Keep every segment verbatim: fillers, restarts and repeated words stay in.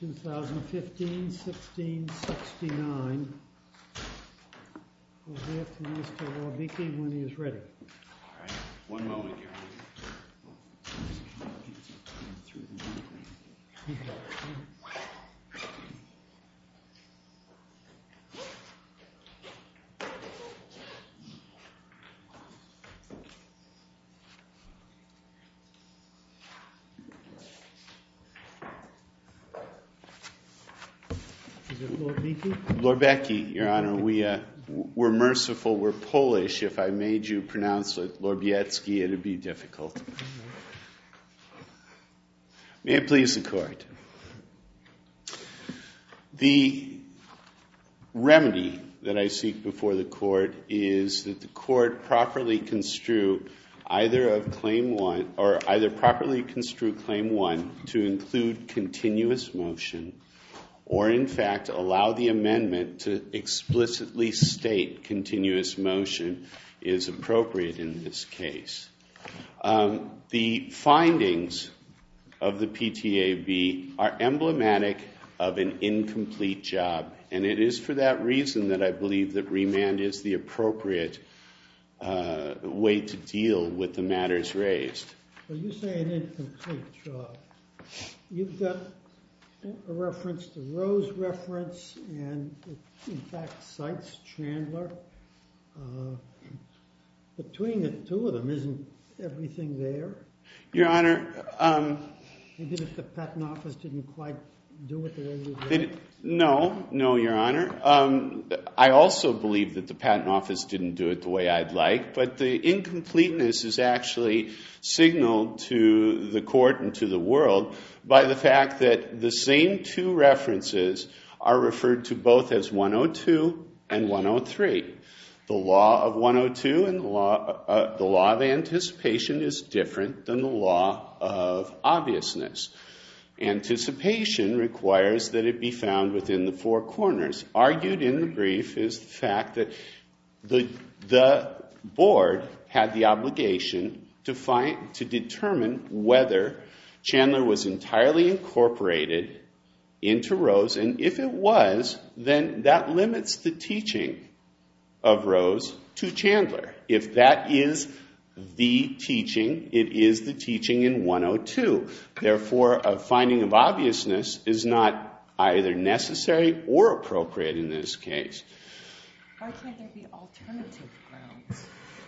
twenty fifteen sixteen sixty-nine. We'll hear from Mister Lorbicki when he is ready. All right. One moment, Your Honor. Is it Lorbicki? Lorbecki, Your Honor. We, uh, we're merciful. We're Polish. If I made you pronounce it Lorbiecki, it would be difficult. May it please the Court. The remedy that I seek before the Court is that the Court properly construe either of Claim one, or either properly construe Claim one to include continuous motion, or in fact allow the amendment to explicitly state continuous motion is appropriate in this case. Um, the findings of the P T A B are emblematic of an incomplete job, and it is for that reason that I believe that remand is the appropriate uh, way to deal with the matters raised. Well, you say an incomplete job. You've got a reference, the Rose reference, and it in fact cites Chandler. Uh, between the two of them, isn't everything there? Your Honor, um, maybe that the Patent Office didn't quite do it the way you did. No, no, Your Honor. Um, I also believe that the Patent Office didn't do it the way I'd like, but the incompleteness is actually signaled to the Court and to the world by the fact that the same two references are referred to both as one oh two and one oh three. The law of one oh two and the law, uh, the law of anticipation is different than the law of obviousness. Anticipation requires that it be found within the four corners. Argued in the brief is the fact that the, the board had the obligation to find, to determine whether Chandler was entirely incorporated into Rose, and if it was, then that limits the teaching of Rose to Chandler. If that is the teaching, it is the teaching in one oh two. Therefore, a finding of obviousness is not either necessary or appropriate in this case. Why can't there be alternative grounds?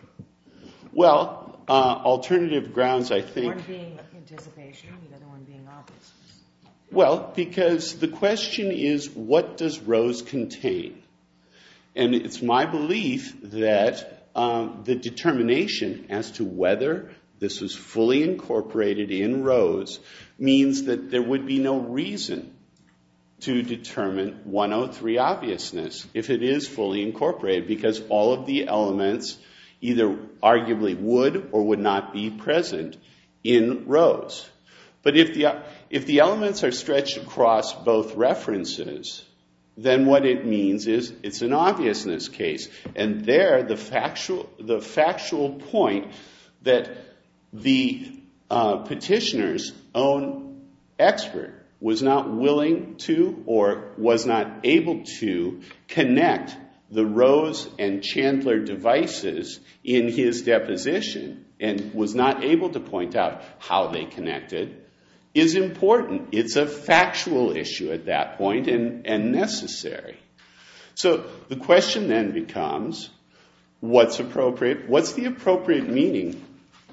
Well, uh, alternative grounds, I think... One being anticipation, the other one being obviousness. Well, because the question is, what does Rose contain? And it's my belief that um, the determination as to whether this was fully incorporated in Rose means that there would be no reason to determine one oh three obviousness if it is fully incorporated, because all of the elements either arguably would or would not be present in Rose. But if the, if the elements are stretched across both references, then what it means is it's an obviousness case. And there, the factual, the factual point that the uh, petitioner's own expert was not willing to or was not able to connect the Rose and Chandler devices in his deposition and was not able to point out how they connected is important. It's a factual issue at that point and, and necessary. So the question then becomes, what's appropriate? What's the appropriate meaning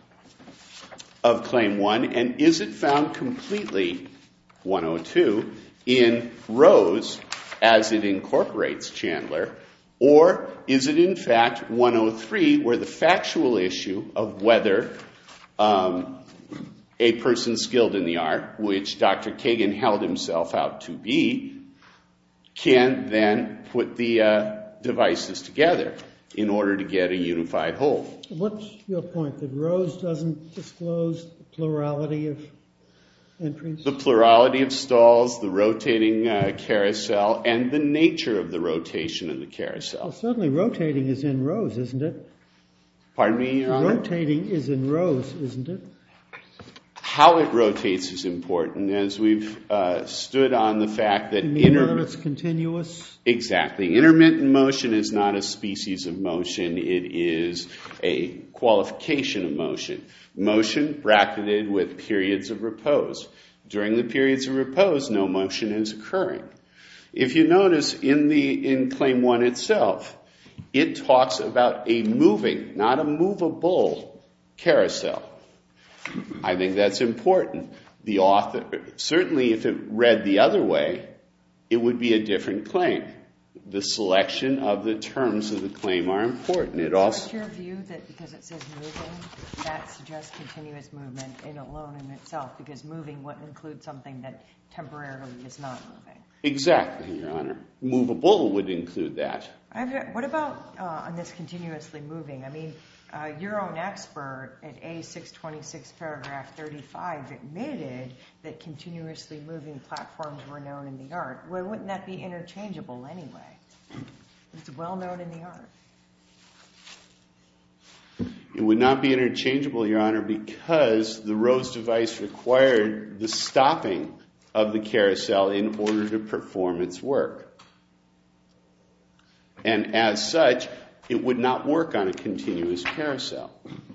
of Claim one? And is it found completely, one oh two, in Rose as it incorporates Chandler? Or is it in fact one oh three, where the factual issue of whether um, a person skilled in the art, which Doctor Kagan held himself out to be, can then put the uh, devices together in order to get a unified whole? What's your point, that Rose doesn't disclose the plurality of entries? The plurality of stalls, the rotating uh, carousel, and the nature of the rotation of the carousel. Well, certainly rotating is in Rose, isn't it? Pardon me, Your Honor? Rotating is in Rose, isn't it? how it rotates is important, as we've uh, stood on the fact that... You mean inter- whether it's continuous? Exactly. Intermittent motion is not a species of motion. It is a qualification of motion. Motion bracketed with periods of repose. During the periods of repose, no motion is occurring. If you notice in the in Claim one itself, it talks about a moving, not a movable carousel. I think that's important. The author, certainly if it read the other way, it would be a different claim. The selection of the terms of the claim are important. It also. So it's your view that because it says moving, that suggests continuous movement in alone in itself, because moving would include something that temporarily is not moving. Exactly, Your Honor. Movable would include that. I've, what about uh, on this continuously moving? I mean, uh, your own expert at A six twenty-six paragraph thirty-five admitted that continuously moving platforms were known in the art. Well, wouldn't that be interchangeable anyway? It's well known in the art. It would not be interchangeable, Your Honor, because the Rose device required the stopping of the carousel in order to perform its work. And as such, it would not work on a continuous carousel.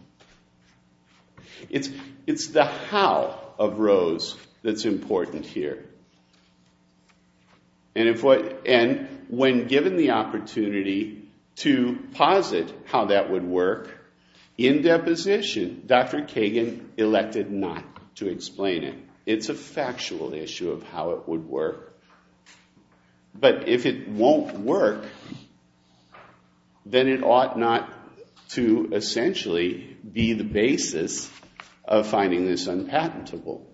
It's, it's the how of Rose that's important here. And if what, and when given the opportunity to posit how that would work, in deposition, Doctor Kagan elected not to explain it. It's a factual issue of how it would work. But if it won't work, then it ought not to essentially be the basis of finding this unpatentable.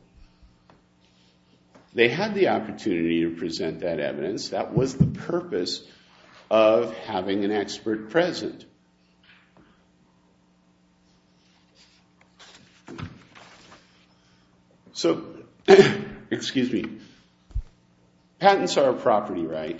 They had the opportunity to present that evidence. That was the purpose of having an expert present. So, excuse me, patents are a property right.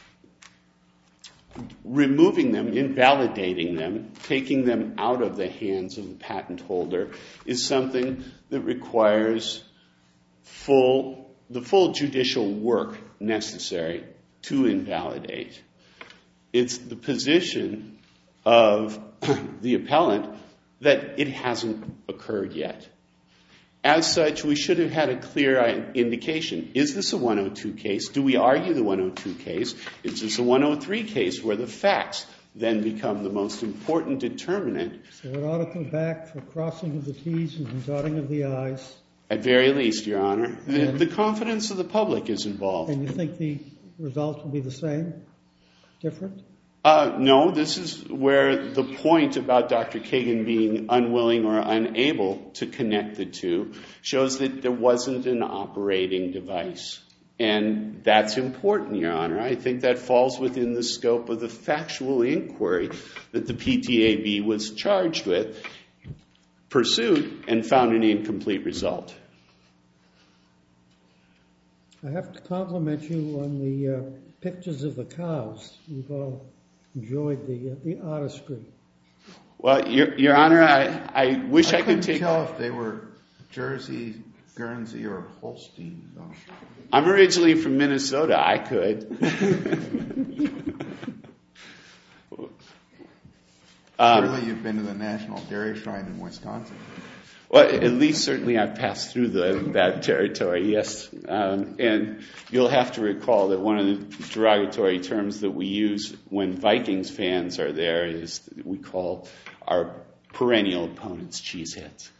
Removing them, invalidating them, taking them out of the hands of the patent holder is something that requires full, the full judicial work necessary to invalidate. It's the position of the appellant that it hasn't occurred yet. As such, we should have had a clear indication. Is this a one oh two case? Do we argue the one oh two case? Is this a one oh three case where the facts then become the most important determinant? So it ought to come back for crossing of the T's and dotting of the I's. At very least, Your Honor. The, the confidence of the public is involved. And you think the result will be the same? Different? Uh, no, this is where the point about Doctor Kagan being unwilling or unable to connect the two shows that there wasn't an operating device. And that's important, Your Honor. I think that falls within the scope of the factual inquiry that the P T A B was charged with, pursued, and found an incomplete result. I have to compliment you on the uh, pictures of the cows. We've all enjoyed the uh, the artistry. Well, Your, Your Honor, I, I wish I, I could take... I couldn't tell if they were Jersey, Guernsey, or Holstein. So. I'm originally from Minnesota. I could. um, Surely you've been to the National Dairy Shrine in Wisconsin. Well, at least certainly I've passed through the, that territory, yes. Um, and you'll have to recall that one of the derogatory terms that we use when Vikings fans are there is we call our perennial opponents cheeseheads.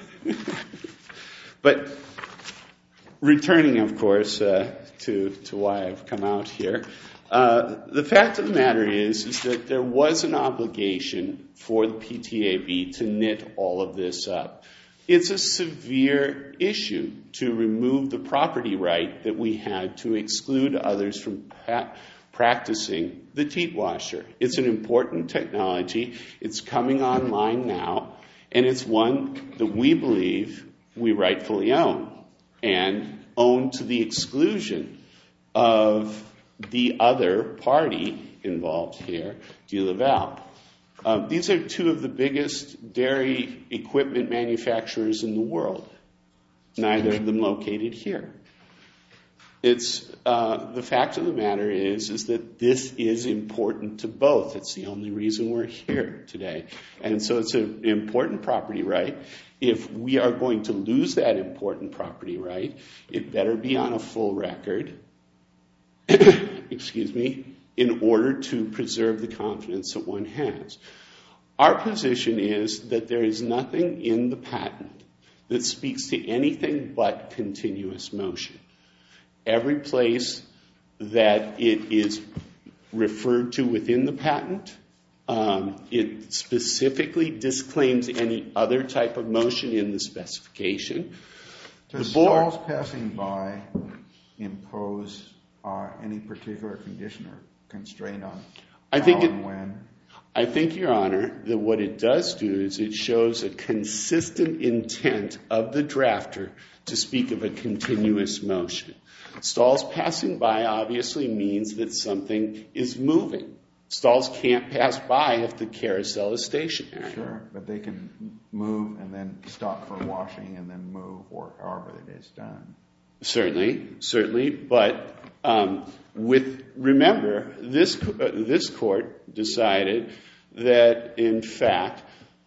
But returning, of course, uh, to, to why I've come out here, uh, the fact of the matter is, is that there was an obligation for the P T A B to knit all of this up. It's a severe issue to remove the property right that we had to exclude others from pa- practicing the teat washer. It's an important technology. It's coming online now, and it's one that we believe we rightfully own, and own to the exclusion of the other party involved here, DeLaval. Um, these are two of the biggest dairy equipment manufacturers in the world. neither of them located here. It's uh, the fact of the matter is is that this is important to both. It's the only reason we're here today. And so it's an important property right. If we are going to lose that important property right, it better be on a full record, excuse me, in order to preserve the confidence that one has. Our position is that there is nothing in the patent that speaks to anything but continuous motion. Every place that it is referred to within the patent, um, it specifically disclaims any other type of motion in the specification. Does the board, stalls passing by impose uh, any particular condition or constraint on I think how it, and when? I think, Your Honor, that what it does do is it shows a consistent intent of the drafter to speak of a continuous motion. Stalls passing by obviously means that something is moving. Stalls can't pass by if the carousel is stationary. Sure, but they can move and then stop for washing and then move, or however it is done. Certainly, certainly, but um, with remember, this uh, this court decided that in fact,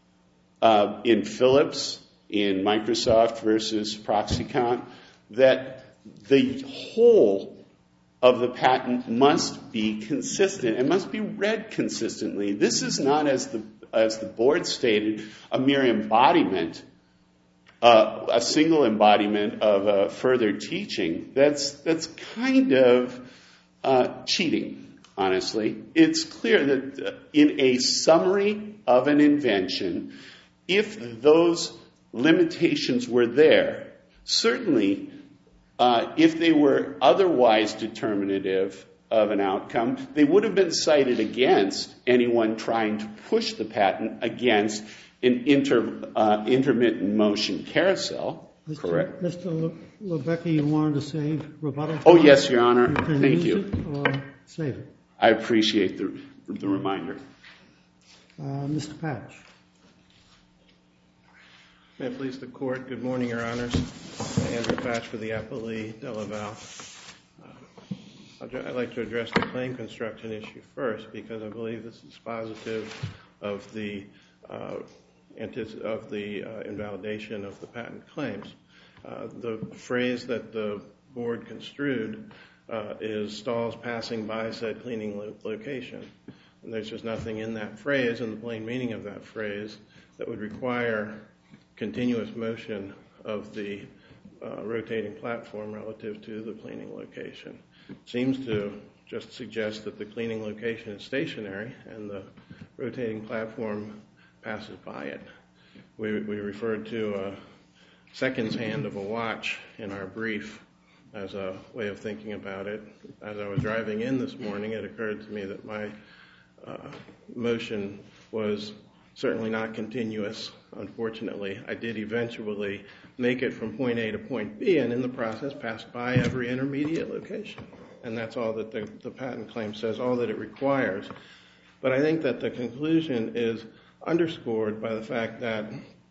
uh, in Philips, in Microsoft versus Proxicon, that the whole of the patent must be consistent. It must be read consistently. This is not, as the as the board stated, a mere embodiment, uh, a single embodiment of a further teaching. That's that's kind of uh, cheating, honestly. It's clear that uh, in a summary of an invention, if those limitations were there, certainly uh, if they were otherwise determinative of an outcome, they would have been cited against anyone trying to push the patent against an inter, uh, intermittent motion carousel. Mister Correct. Mister Le- Lebecki, you wanted to save rebuttal? Oh, yes, Your Honor. You can Thank use you. it or save it. I appreciate the, the reminder. Uh, Mister Patch. May it please the Court. Good morning, Your Honors. Andrew Patch for the appellee, Delaval. Uh, I'd like to address the claim construction issue first because I believe this is positive of the uh, of the uh, invalidation of the patent claims. Uh, the phrase that the board construed uh, is stalls passing by said cleaning lo- location. And there's just nothing in that phrase, in the plain meaning of that phrase, that would require continuous motion of the uh, rotating platform relative to the cleaning location. It seems to just suggest that the cleaning location is stationary and the rotating platform passes by it. We, we referred to a seconds hand of a watch in our brief as a way of thinking about it. As I was driving in this morning, it occurred to me that my uh, motion was certainly not continuous, unfortunately. I did eventually make it from point A to point B, and in the process passed by every intermediate location. And that's all that the, the patent claim says, all that it requires. But I think that the conclusion is underscored by the fact that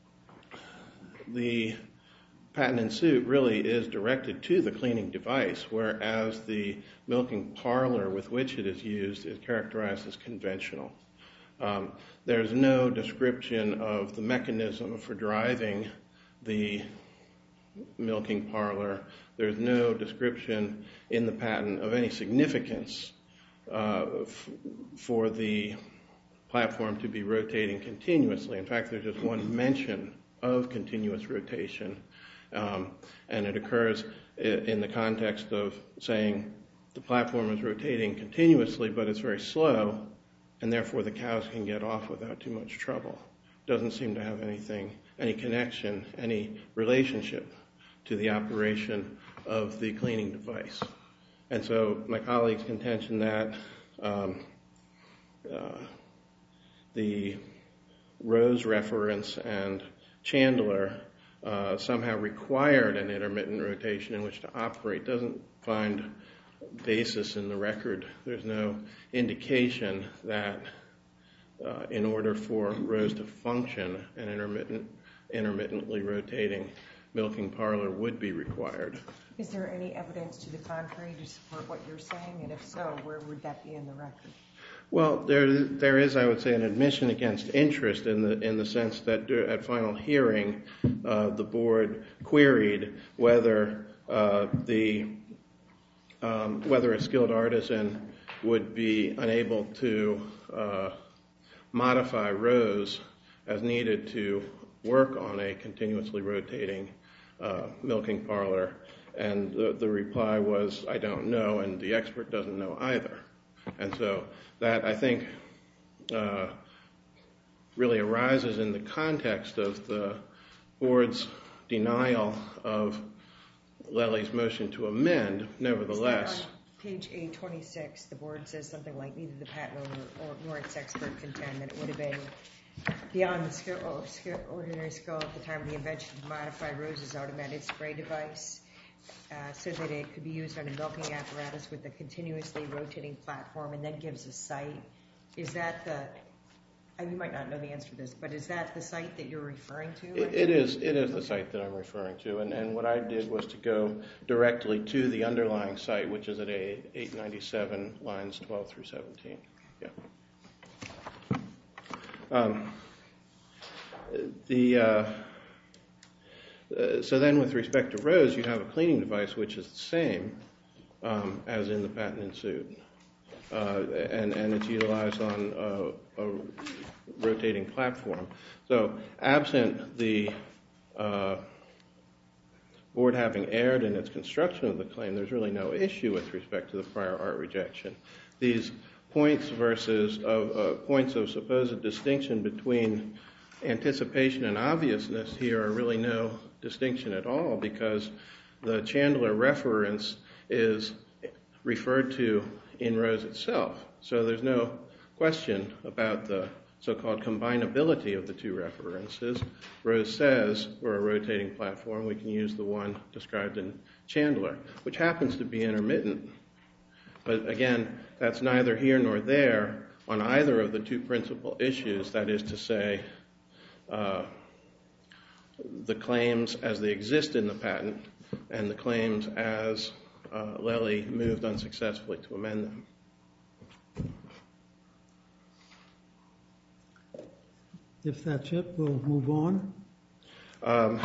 the patent in suit really is directed to the cleaning device, whereas the milking parlor with which it is used is characterized as conventional. Um, there's no description of the mechanism for driving the milking parlor. There's no description in the patent of any significance uh, f- for the platform to be rotating continuously. In fact, there's just one mention of continuous rotation, um, and it occurs in the context of saying the platform is rotating continuously, but it's very slow, and therefore the cows can get off without too much trouble. Doesn't seem to have anything, any connection, any relationship to the operation of the cleaning device. And so my colleague's contention that um, uh, the Rose reference and Chandler uh, somehow required an intermittent rotation in which to operate doesn't find basis in the record. There's no indication that uh, in order for Rose to function, an intermittent, intermittently rotating milking parlor would be required. Is there any evidence to the contrary to support what you're saying? And if so, where would that be in the record? Well, there there is, I would say, an admission against interest in the in the sense that at final hearing, uh, the board queried whether uh, the um, whether a skilled artisan would be unable to uh, modify rows as needed to work on a continuously rotating uh, milking parlor, and the, the reply was, I don't know, and the expert doesn't know either. And so that, I think, uh, really arises in the context of the board's denial of Lely's motion to amend. Nevertheless, on page A twenty-six, the board says something like, neither the patent owner or nor its expert contend that it would have been beyond the skill, or skill, ordinary skill at the time of the invention to modify Rose's automated spray device uh, so that it could be used on a milking apparatus with a continuously rotating platform, and then gives a site. Is that the, and you might not know the answer to this, but is that the site that you're referring to? It, it is it is the site that I'm referring to, and, and what I did was to go directly to the underlying site, which is at A eight ninety-seven, lines twelve through seventeen. Yeah. Um, the uh, uh, so then, with respect to Rose, you have a cleaning device which is the same um, as in the patent in suit. Uh, and, and it's utilized on a, a rotating platform. So absent the uh, board having erred in its construction of the claim, there's really no issue with respect to the prior art rejection. These points versus of, uh, points of supposed distinction between anticipation and obviousness here are really no distinction at all, because the Chandler reference is referred to in Rose itself. So there's no question about the so-called combinability of the two references. Rose says we're a rotating platform, we can use the one described in Chandler, which happens to be intermittent. But again, that's neither here nor there on either of the two principal issues, that is to say, uh, the claims as they exist in the patent and the claims as Uh, Lely moved unsuccessfully to amend them. If that's it, we'll move on. Um,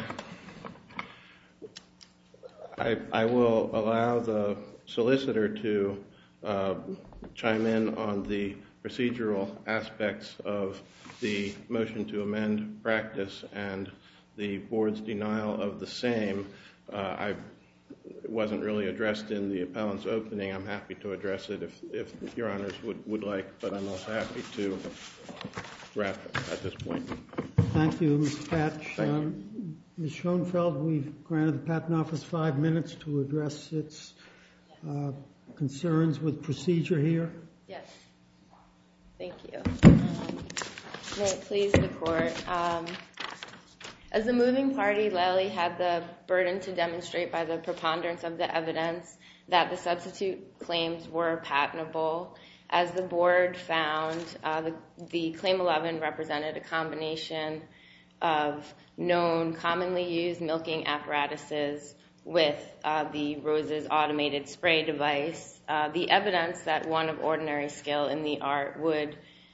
I, I will allow the solicitor to uh, chime in on the procedural aspects of the motion to amend practice and the board's denial of the same. Uh, I It wasn't really addressed in the appellant's opening. I'm happy to address it if, if Your Honors would, would like, but I'm also happy to wrap at this point. Thank you, Mister Patch. Thank um, you. Miz Schoenfeld, we've granted the Patent Office five minutes to address its uh, concerns with procedure here. Yes. Thank you. Um, may it please the Court. Um, As the moving party, Lely had the burden to demonstrate by the preponderance of the evidence that the substitute claims were patentable. As the board found, uh, the, the Claim eleven represented a combination of known, commonly used milking apparatuses with uh, the Rose's automated spray device. Uh, the evidence that one of ordinary skill in the art would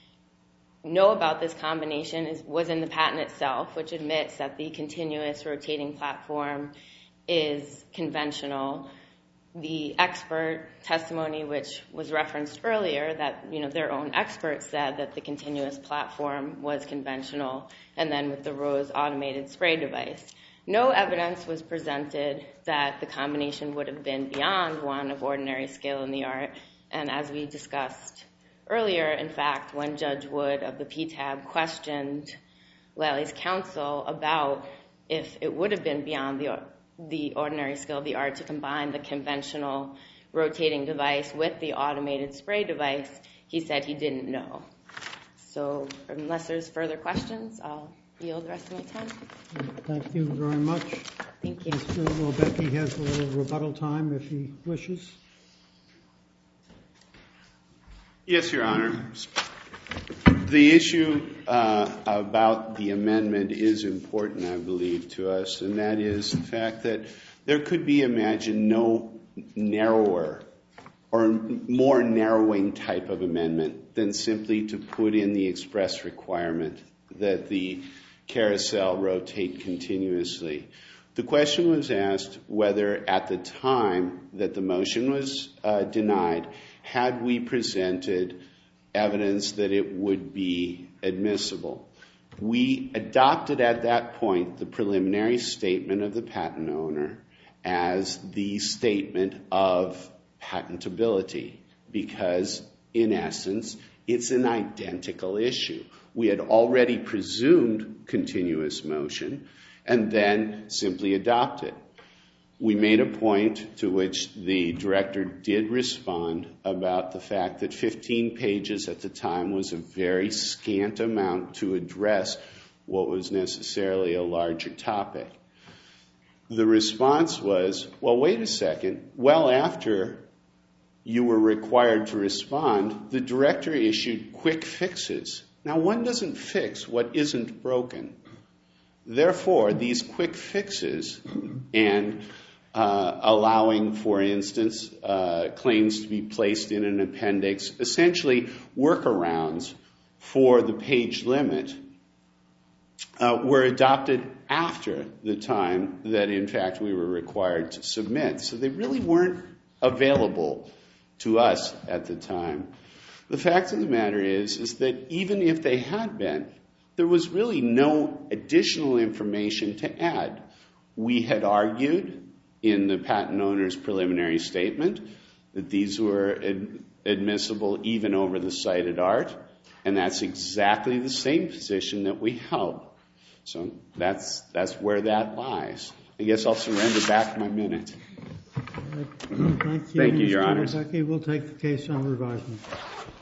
know about this combination is, was in the patent itself, which admits that the continuous rotating platform is conventional. The expert testimony, which was referenced earlier, that you know their own expert said that the continuous platform was conventional, and then with the Rose automated spray device. No evidence was presented that the combination would have been beyond one of ordinary skill in the art, and as we discussed earlier, in fact, when Judge Wood of the P T A B questioned Lely's counsel about if it would have been beyond the, the ordinary skill of the art to combine the conventional rotating device with the automated spray device, he said he didn't know. So unless there's further questions, I'll yield the rest of my time. Thank you very much. Thank you. Mister Lobecki has a little rebuttal time if he wishes. Yes, Your Honor. The issue uh, about the amendment is important, I believe, to us, and that is the fact that there could be imagined no narrower or more narrowing type of amendment than simply to put in the express requirement that the carousel rotate continuously. The question was asked whether at the time that the motion was uh, denied, had we presented evidence that it would be admissible. We adopted at that point the preliminary statement of the patent owner as the statement of patentability because, in essence, it's an identical issue. We had already presumed continuous motion and then simply adopted. We made a point to which the director did respond about the fact that fifteen pages at the time was a very scant amount to address what was necessarily a larger topic. The response was, well, wait a second. Well, after you were required to respond, the director issued quick fixes. Now, one doesn't fix what isn't broken. Therefore, these quick fixes and uh, allowing, for instance, uh, claims to be placed in an appendix, essentially workarounds for the page limit, uh, were adopted after the time that, in fact, we were required to submit. So they really weren't available to us at the time. The fact of the matter is, is that even if they had been, there was really no additional information to add. We had argued in the patent owner's preliminary statement that these were ad- admissible even over the cited art, and that's exactly the same position that we held. So that's that's where that lies. I guess I'll surrender back my minute. Thank you, Thank you, Your Mister Honors. Lebecki. We'll take the case on revisement.